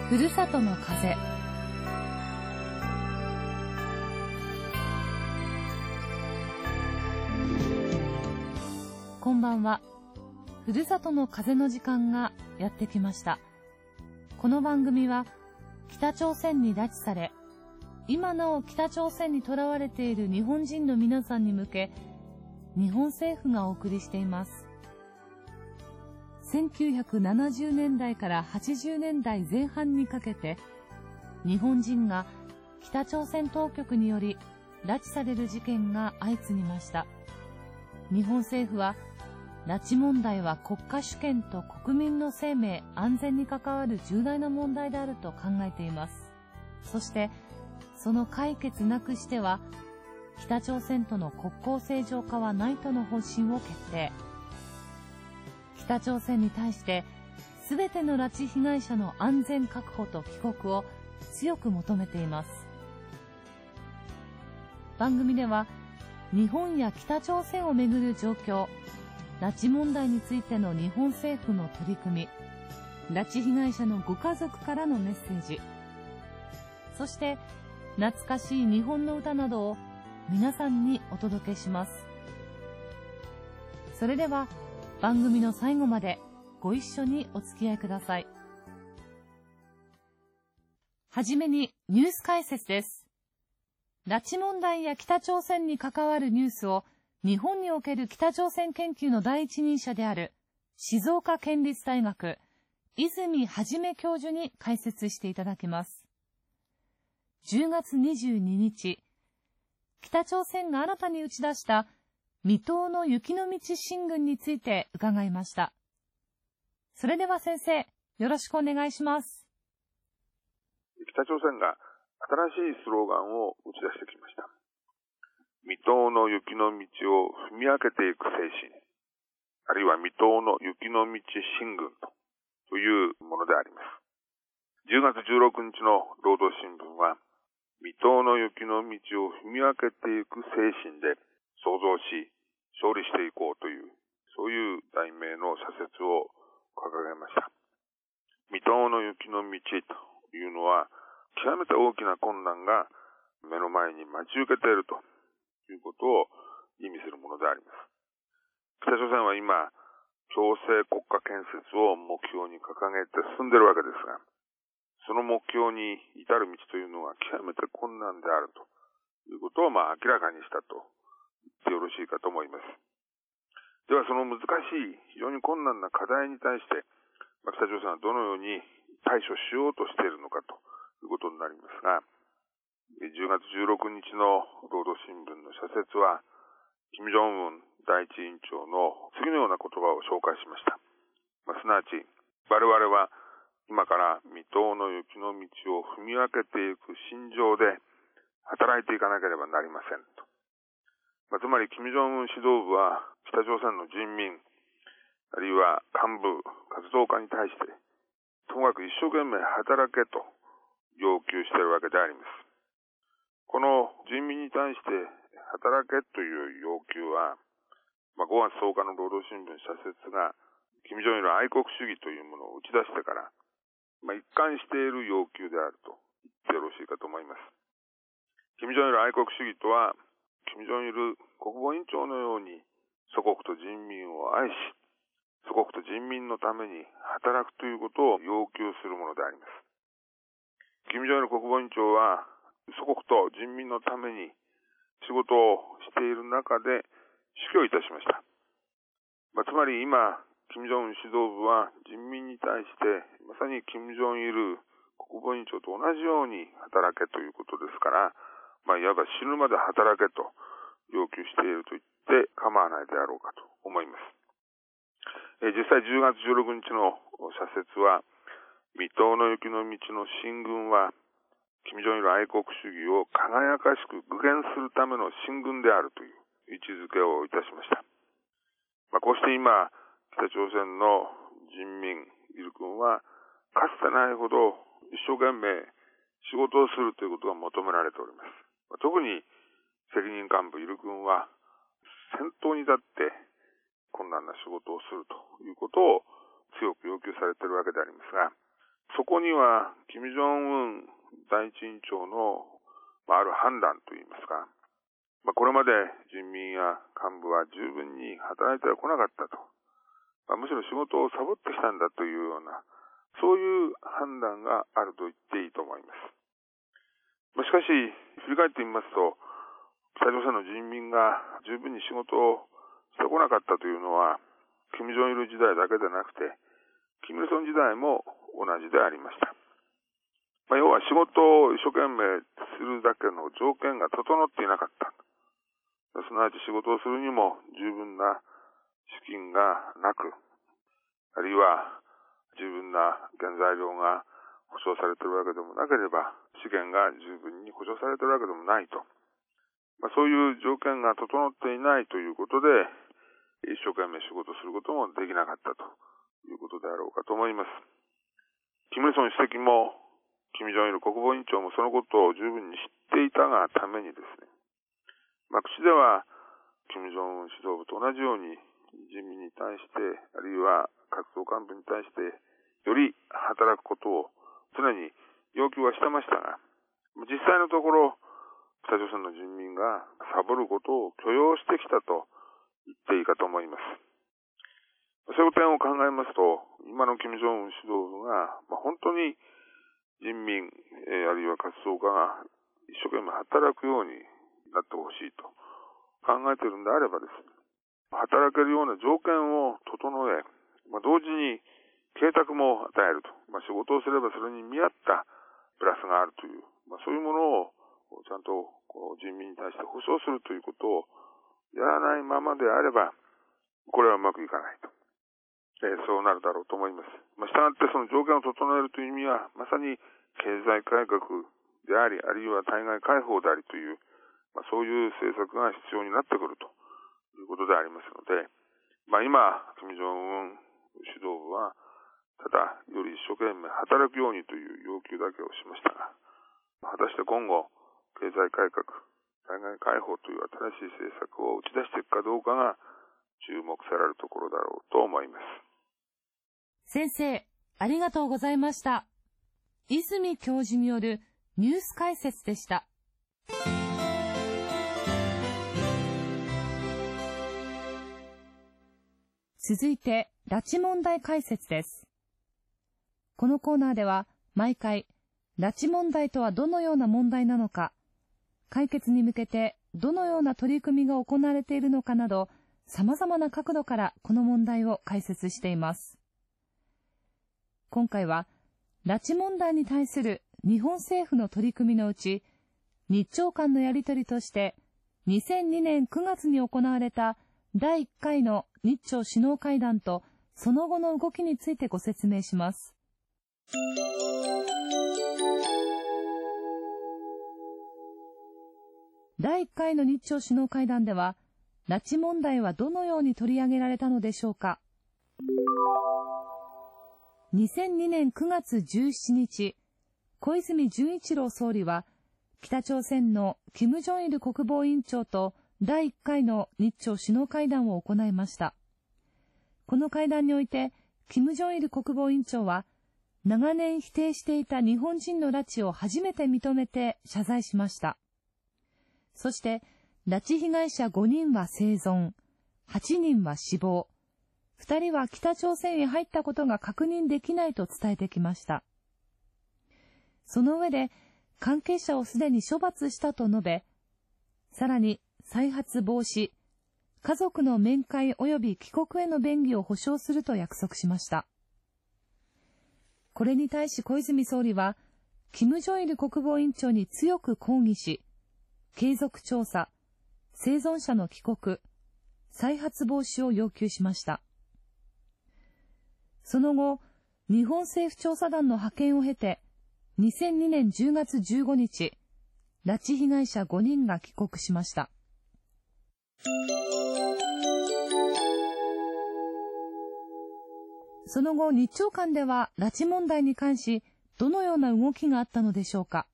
ふるさとの風。こんばんは。ふるさとの風の時間がやってきました。この番組は北朝鮮に拉致され、今なお北朝鮮に囚われている日本人の皆さんに向け、日本政府がお送りしています。1970年代から80年代前半にかけて、日本人が北朝鮮当局により拉致される事件が相次ぎました。日本政府は、拉致問題は国家主権と国民の生命・安全に関わる重大な問題であると考えています。そして、その解決なくしては、北朝鮮との国交正常化はないとの方針を決定。北朝鮮に対して、すべての拉致被害者の安全確保と帰国を強く求めています。番組では、日本や北朝鮮をめぐる状況、拉致問題についての日本政府の取り組み、拉致被害者のご家族からのメッセージ、そして懐かしい日本の歌などを皆さんにお届けします。それでは番組の最後までご一緒にお付き合いください。はじめにニュース解説です。拉致問題や北朝鮮に関わるニュースを日本における北朝鮮研究の第一人者である静岡県立大学泉はじめ教授に解説していただきます。10月22日、北朝鮮が新たに打ち出した未踏の雪の道進軍について伺いました。それでは先生、よろしくお願いします。 北朝鮮が新しいスローガンを打ち出してきました。未踏の雪の道を踏み分けていく精神、あるいは未踏の雪の道進軍というものであります。10月16日の労働新聞は、未踏の雪の道を踏み分けていく精神で創造し、勝利していこうという、そういう題名の社説を掲げました。未踏の雪の道というのは、極めて大きな困難が目の前に待ち受けているということを意味するものであります。北朝鮮は今、共生国家建設を目標に掲げて進んでいるわけですが、その目標に至る道というのは極めて困難であるということを明らかにしたと言ってよろしいかと思います。ではその難しい非常に困難な課題に対して、北朝鮮はどのように対処しようとしているのかということになりますが、10月16日の労働新聞の社説は、金正恩第一委員長の次のような言葉を紹介しました。すなわち、我々は今から未踏の雪の道を踏み分けていく心情で働いていかなければなりませんと。つまり、金正恩指導部は北朝鮮の人民、あるいは幹部、活動家に対して、ともかく一生懸命働けと要求しているわけであります。この人民に対して働けという要求は、5月10日の労働新聞社説が、金正日の愛国主義というものを打ち出してから、一貫している要求であると言ってよろしいかと思います。金正日の愛国主義とは、金正日国防委員長のように祖国と人民を愛し、祖国と人民のために働くということを要求するものであります。金正日国防委員長は、祖国と人民のために仕事をしている中で死去いたしました。つまり今、金正恩指導部は人民に対して、まさに金正日国防委員長と同じように働けということですから、いわば死ぬまで働けと要求していると言って構わないであろうかと思います。実際10月16日の社説は、未踏の雪の道の進軍は、金正日の愛国主義を輝かしく具現するための進軍であるという位置づけをいたしました。こうして今、北朝鮮の人民、イル君は、かつてないほど一生懸命仕事をするということが求められております。特に責任幹部イル君は、先頭に立って困難な仕事をするということを強く要求されているわけでありますが、 そこには、金正恩第一委員長の、ある判断といいますか、これまで人民や幹部は十分に働いてはこなかったと。むしろ仕事をサボってきたんだというような、そういう判断があると言っていいと思います。しかし、振り返ってみますと、北朝鮮の人民が十分に仕事をしてこなかったというのは、金正日時代だけでなくて、金日成時代も同じでありました。要は仕事を一生懸命するだけの条件が整っていなかった。すなわち仕事をするにも十分な資金がなく、あるいは十分な原材料が保証されているわけでもなければ、資源が十分に保証されているわけでもないと。そういう条件が整っていないということで、一生懸命仕事することもできなかったということであろうかと思います。金日成主席も、金正日国防委員長もそのことを十分に知っていたがためにですね、口では金正恩指導部と同じように人民に対して、あるいは活動幹部に対して、より働くことを常に要求はしてましたが、実際のところ、北朝鮮の人民がサボることを許容してきたと言っていいかと思います。そういう点を考えますと、今の金正恩指導部が、本当に人民、あるいは活動家が一生懸命働くようになってほしいと考えているんであればですね、働けるような条件を整え、同時に計画も与えると。仕事をすればそれに見合ったプラスがあるという、そういうものをちゃんと人民に対して保障するということをやらないままであれば、これはうまくいかないと。そうなるだろうと思います。したがってその条件を整えるという意味は、まさに経済改革であり、あるいは対外開放でありという、そういう政策が必要になってくるということでありますので、今、金正恩指導部は、ただ、より一生懸命働くようにという要求だけをしましたが、果たして今後、経済改革、対外開放という新しい政策を打ち出していくかどうかが注目されるところだろうと思います。 先生、ありがとうございました。泉教授によるニュース解説でした。続いて、拉致問題解説です。このコーナーでは、毎回、拉致問題とはどのような問題なのか、解決に向けてどのような取り組みが行われているのかなど、様々な角度からこの問題を解説しています。今回は、拉致問題に対する日本政府の取り組みのうち、日朝間のやり取りとして、2002年9月に行われた第1回の日朝首脳会談とその後の動きについてご説明します。第1回の日朝首脳会談では、拉致問題はどのように取り上げられたのでしょうか。2002年9月17日、小泉純一郎総理は、北朝鮮の金正日国防委員長と第1回の日朝首脳会談を行いました。この会談において、金正日国防委員長は、長年否定していた日本人の拉致を初めて認めて謝罪しました。そして、拉致被害者5人は生存、8人は死亡、2人は北朝鮮へ入ったことが確認できないと伝えてきました。その上で、関係者をすでに処罰したと述べ、さらに再発防止、家族の面会及び帰国への便宜を保障すると約束しました。これに対し小泉総理は、金正日国防委員長に強く抗議し、継続調査、生存者の帰国、再発防止を要求しました。その後、日本政府調査団の派遣を経て、2002年10月15日、拉致被害者5人が帰国しました。その後、日朝間では拉致問題に関し、どのような動きがあったのでしょうか。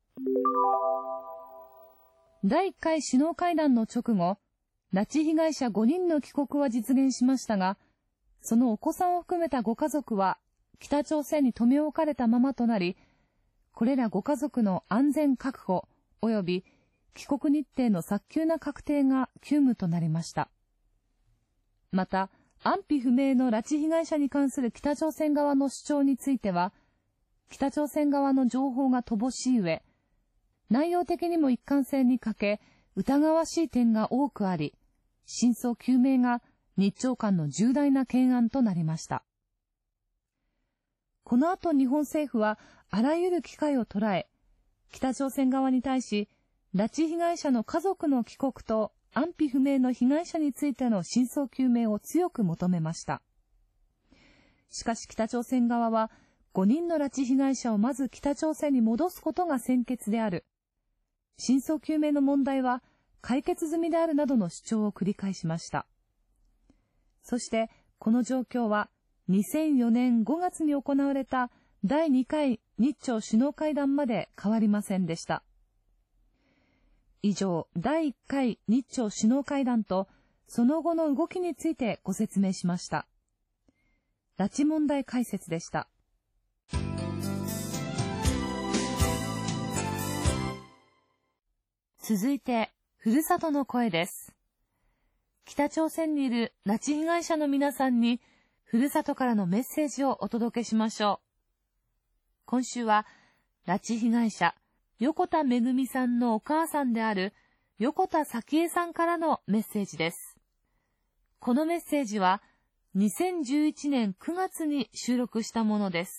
第1回首脳会談の直後、拉致被害者5人の帰国は実現しましたが、そのお子さんを含めたご家族は北朝鮮に留め置かれたままとなり、これらご家族の安全確保及び帰国日程の早急な確定が急務となりました。また、安否不明の拉致被害者に関する北朝鮮側の主張については、北朝鮮側の情報が乏しい上、内容的にも一貫性に欠け、疑わしい点が多くあり、真相究明が日朝間の重大な懸案となりました。この後日本政府はあらゆる機会を捉え、北朝鮮側に対し、拉致被害者の家族の帰国と安否不明の被害者についての真相究明を強く求めました。しかし北朝鮮側は、5人の拉致被害者をまず北朝鮮に戻すことが先決である。真相究明の問題は解決済みであるなどの主張を繰り返しました。そしてこの状況は2004年5月に行われた第2回日朝首脳会談まで変わりませんでした。以上、第1回日朝首脳会談とその後の動きについてご説明しました。拉致問題解説でした。続いて、ふるさとの声です。北朝鮮にいる拉致被害者の皆さんに、ふるさとからのメッセージをお届けしましょう。今週は、拉致被害者、横田めぐみさんのお母さんである、横田早紀江さんからのメッセージです。このメッセージは、2011年9月に収録したものです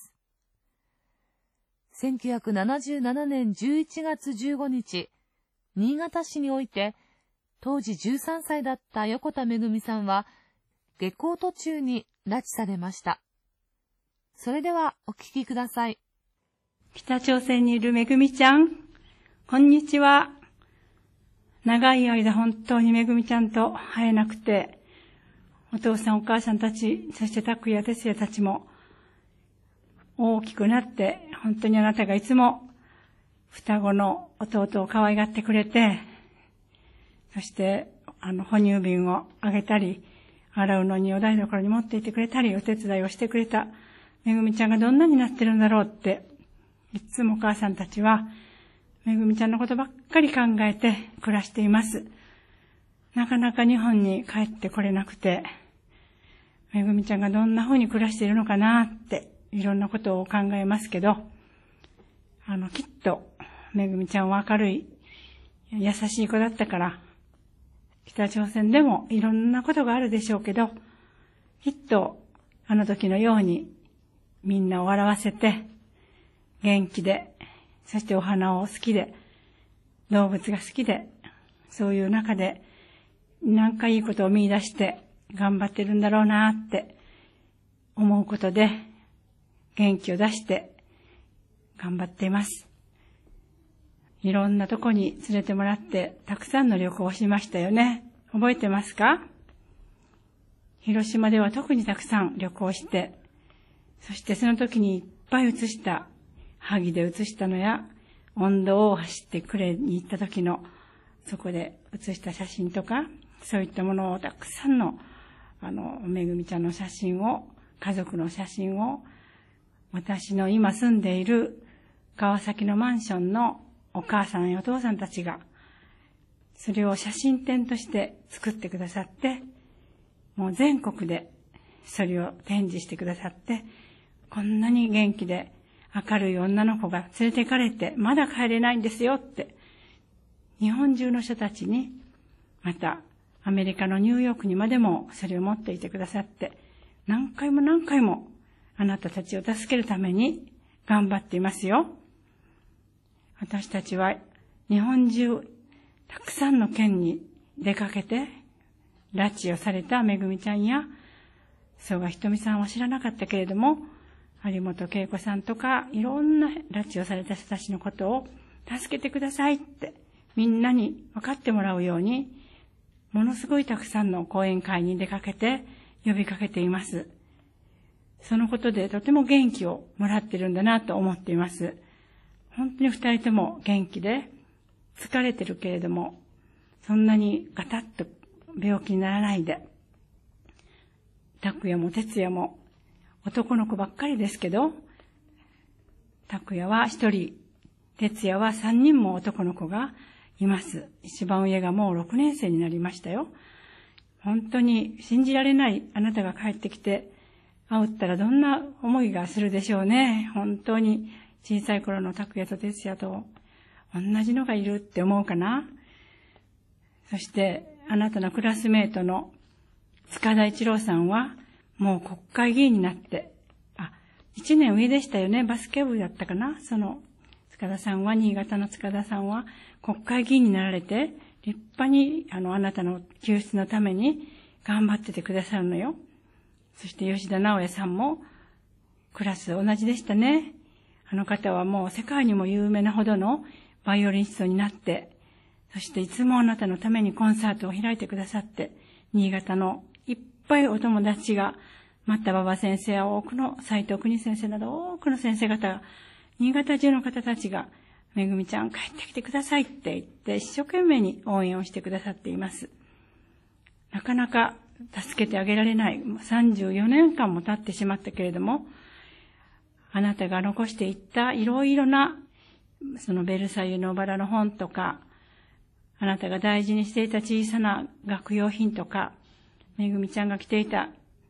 。1977年11月15日、新潟市において、当時13歳だった横田めぐみさんは、下校途中に拉致されました。それではお聞きください。 北朝鮮にいるめぐみちゃん、こんにちは。長い間本当にめぐみちゃんと会えなくて、お父さんお母さんたち、そして拓也哲也たちも大きくなって、本当にあなたがいつも双子の弟を可愛がってくれて、そして哺乳瓶をあげたり、洗うのにお台所に持っていてくれたり、お手伝いをしてくれためぐみちゃんがどんなになってるんだろうって、いつもお母さんたちはめぐみちゃんのことばっかり考えて暮らしています。なかなか日本に帰ってこれなくて、めぐみちゃんがどんな風に暮らしているのかなっていろんなことを考えますけど、きっとめぐみちゃんは明るい優しい子だったから、北朝鮮でもいろんなことがあるでしょうけど、きっとあの時のようにみんなを笑わせて、元気で、そしてお花を好きで、動物が好きで、そういう中でなんかいいことを見出して頑張ってるんだろうなって思うことで、元気を出して頑張っています。いろんなとこに連れてもらってたくさんの旅行をしましたよね。覚えてますか？広島では特にたくさん旅行して、そしてその時にいっぱい写した、萩で写したのや、温度を走って呉に行った時のそこで写した写真とか、そういったものをたくさんのめぐみちゃんの写真を、家族の写真を、私の今住んでいる川崎のマンションのお母さんやお父さんたちが、それを写真展として作ってくださって、もう全国でそれを展示してくださって、こんなに元気で明るい女の子が連れて行かれて、まだ帰れないんですよって、日本中の人たちに、またアメリカのニューヨークにまでもそれを持っていてくださって、何回も何回もあなたたちを助けるために頑張っていますよ。私たちは日本中たくさんの県に出かけて、拉致をされためぐみちゃんや曽我ひとみさんは知らなかったけれども、有本恵子さんとかいろんな拉致をされた人たちのことを助けてくださいってみんなに分かってもらうように、ものすごいたくさんの講演会に出かけて呼びかけています。そのことでとても元気をもらっているんだなと思っています。本当に二人とも元気で、疲れてるけれども、そんなにガタッと病気にならないで、拓也も哲也も男の子ばっかりですけど、拓也は1人、哲也は3人も男の子がいます。一番上がもう6年生になりましたよ。本当に信じられない。あなたが帰ってきて会ったらどんな思いがするでしょうね。本当に小さい頃の拓也と哲也と同じのがいるって思うかな。そしてあなたのクラスメートの塚田一郎さんはもう国会議員になって、1年上でしたよね。バスケ部だったかな。その塚田さんは、新潟の塚田さんは国会議員になられて、立派にあなたの救出のために頑張っててくださるのよ。そして吉田直也さんもクラス同じでしたね。あの方はもう世界にも有名なほどのバイオリニストになって、そしていつもあなたのためにコンサートを開いてくださって、新潟のいっぱいお友達が、また馬場先生や多くの斉藤国先生など多くの先生方が、新潟中の方たちが、めぐみちゃん帰ってきてくださいって言って一生懸命に応援をしてくださっています。なかなか助けてあげられない。34年間も経ってしまったけれども、あなたが残していったいろいろな、そのベルサイユのバラの本とか、あなたが大事にしていた小さな学用品とか、めぐみちゃんが着ていた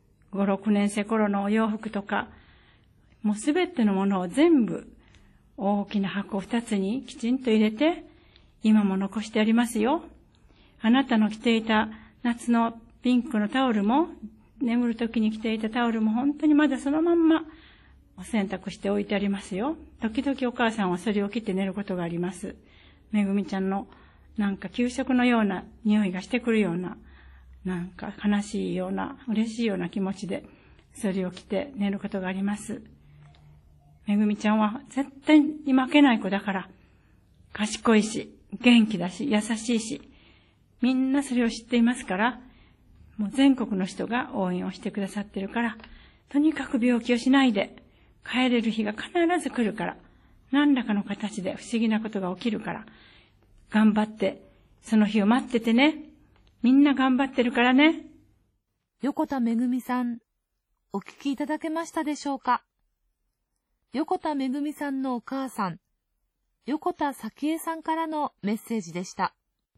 5、6年生頃のお洋服とか、もうすべてのものを全部大きな箱2つにきちんと入れて、今も残してありますよ。あなたの着ていた夏のピンクのタオルも、眠る時に着ていたタオルも本当にまだそのまんまお洗濯して置いてありますよ。時々お母さんはそれを着て寝ることがあります。めぐみちゃんのなんか給食のような匂いがしてくるような、なんか悲しいような、嬉しいような気持ちで、それを着て寝ることがあります。めぐみちゃんは絶対に負けない子だから、賢いし、元気だし、優しいし、みんなそれを知っていますから、もう全国の人が応援をしてくださってるから、とにかく病気をしないで、帰れる日が必ず来るから、何らかの形で不思議なことが起きるから、頑張って、その日を待っててね。みんな頑張ってるからね。 横田めぐみさん、お聞きいただけましたでしょうか。横田めぐみさんのお母さん、横田早紀江さんからのメッセージでした。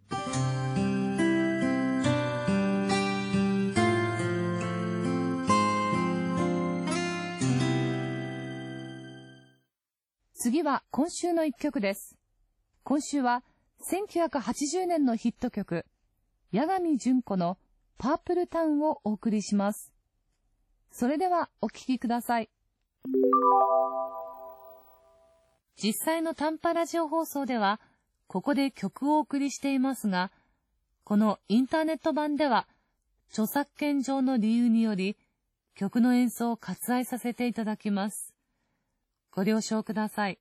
次は今週の一曲です。今週は1980年のヒット曲、八神純子のパープルタウンをお送りします。それではお聴きください。実際の短波ラジオ放送では、ここで曲をお送りしていますが、このインターネット版では、著作権上の理由により、曲の演奏を割愛させていただきます。ご了承ください。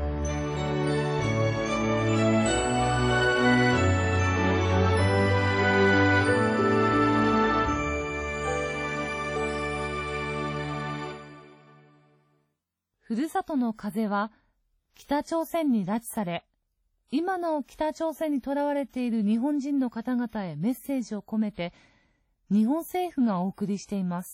ふるさとの風は北朝鮮に拉致され、今なお北朝鮮に囚われている日本人の方々へメッセージを込めて、日本政府がお送りしています。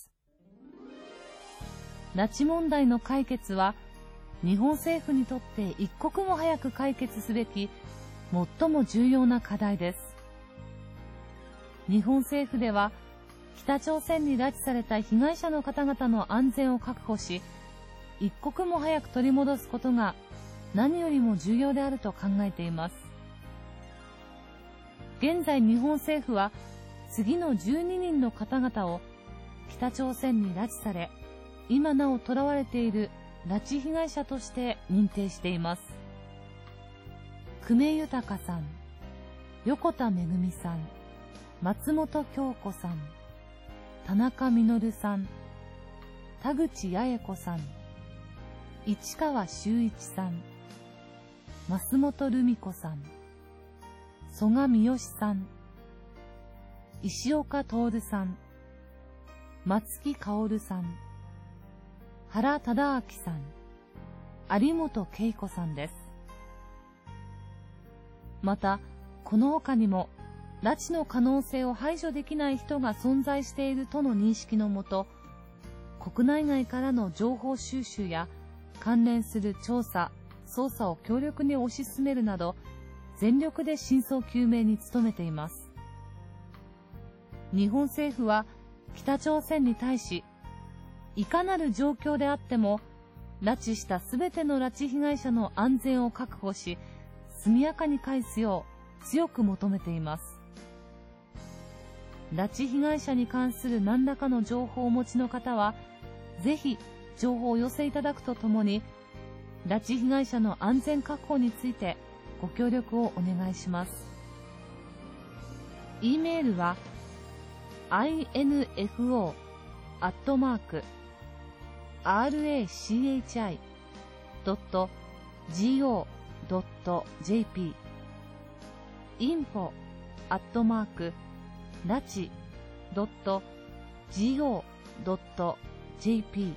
拉致問題の解決は、日本政府にとって一刻も早く解決すべき最も重要な課題です。日本政府では、北朝鮮に拉致された被害者の方々の安全を確保し、一刻も早く取り戻すことが何よりも重要であると考えています。現在日本政府は次の12人の方々を北朝鮮に拉致され、今なお囚われている拉致被害者として認定しています。久米豊さん、横田めぐみさん、松本京子さん、田中実さん、田口八重子さん、市川修一さん、増本留美子さん、曽我三好さん、石岡徹さん、松木薫さん、原忠明さん、有本恵子さんです。また、この他にも、拉致の可能性を排除できない人が存在しているとの認識のもと、 国内外からの情報収集や関連する調査、捜査を強力に推し進めるなど、全力で真相究明に努めています。日本政府は北朝鮮に対し、いかなる状況であっても、拉致したすべての拉致被害者の安全を確保し、速やかに返すよう強く求めています。拉致被害者に関する何らかの情報をお持ちの方は、ぜひ情報をお寄せいただくとともに、拉致被害者の安全確保についてご協力をお願いします。e メールは info@rachi.go.jp info@rachi.go.jp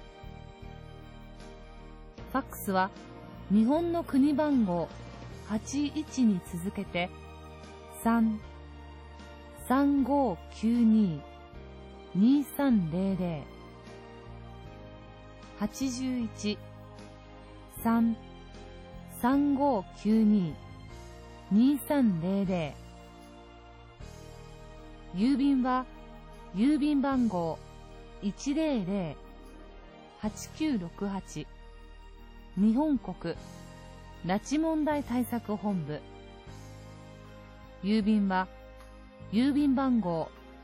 ファックスは日本の国番号81に続けて 3-3592-2300 81-3-3592-2300 郵便は郵便番号 100-8968 日本国拉致問題対策本部。郵便は郵便番号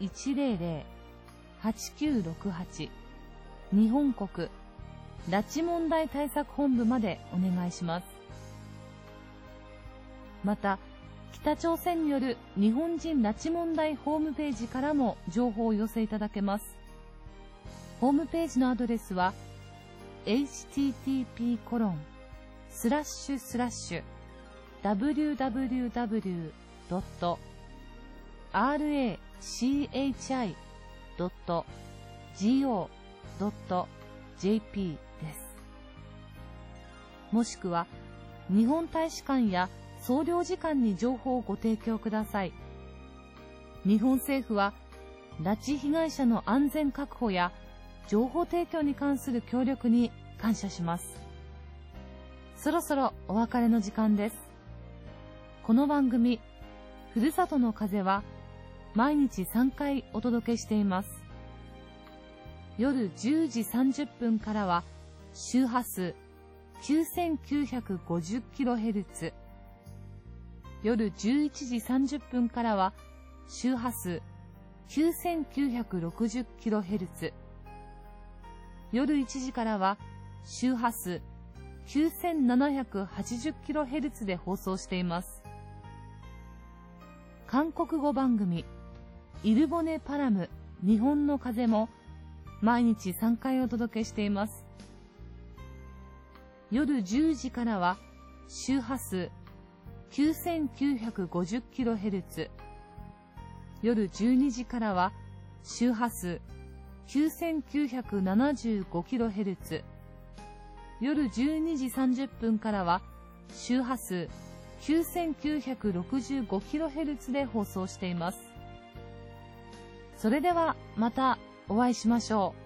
100-8968 日本国拉致問題対策本部までお願いします。また、北朝鮮による日本人拉致問題ホームページからも情報を寄せいただけます。ホームページのアドレスは http://www.rachi.go.jp です。もしくは日本大使館や総領事館に情報をご提供ください。日本政府は拉致被害者の安全確保や情報提供に関する協力に感謝します。そろそろお別れの時間です。この番組、ふるさとの風は毎日3回お届けしています。夜10時30分からは周波数 9950kHz、夜11時30分からは周波数 9960kHz、夜1時からは周波数 9780kHz で放送しています。韓国語番組イルボネパラム日本の風も毎日3回お届けしています。夜10時からは周波数 9950kHz、夜12時からは周波数 9975kHz、夜12時30分からは周波数 9965kHz で放送しています。それではまたお会いしましょう。